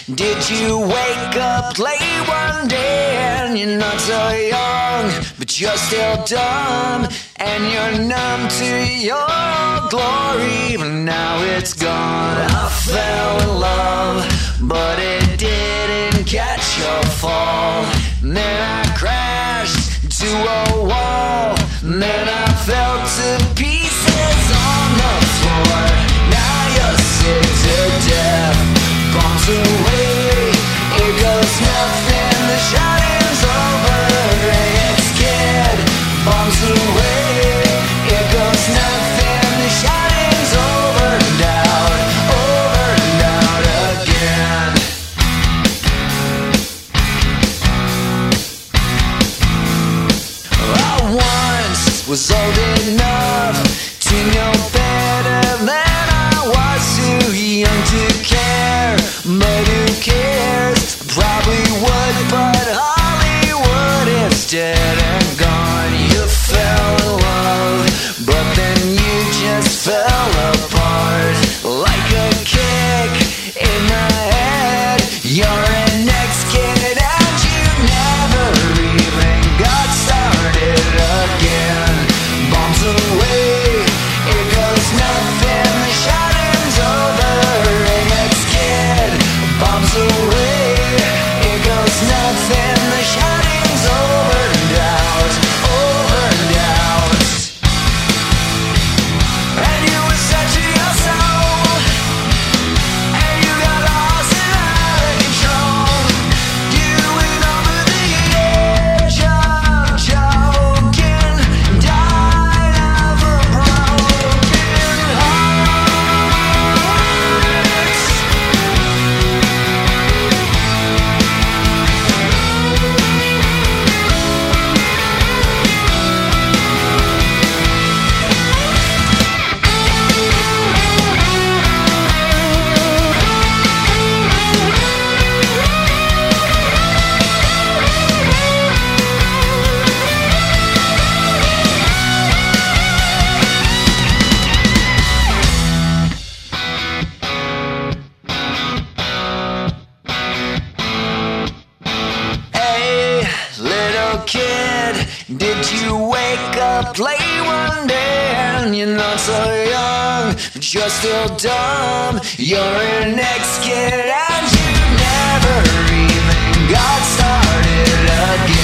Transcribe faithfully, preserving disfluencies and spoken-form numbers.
Did you wake up late one day and you're not so young, but you're still dumb and you're numb to your glory, but now it's gone. I fell in love, but it didn't catch your fall. And then I crashed to a wall, and then I fell to pieces on the floor. Now you're sick to death, bombs away, here goes nothing, the shouting's over. It's kid, bombs away, here goes nothing, the shouting's over and out, over and out again. I once was old enough to know better than I was, too young to care, but who cares? Probably would, but Hollywood is dead and gone. You fell in love, but then you just fell apart like a kick in the head. You're an ex-kid and you never even got started again. Bombs away, here goes nothing, the shouting's over. Ex-kid, bombs away, here goes nothing, the shouting's over and out, over and out. And you were searching your soul, and you got lost and out of control. You went over the edge of choking, died of a broken heart. Hey, little kid, did you wake up late one day and you're not so young, but you're still dumb? You're an ex-kid and you never even got started again.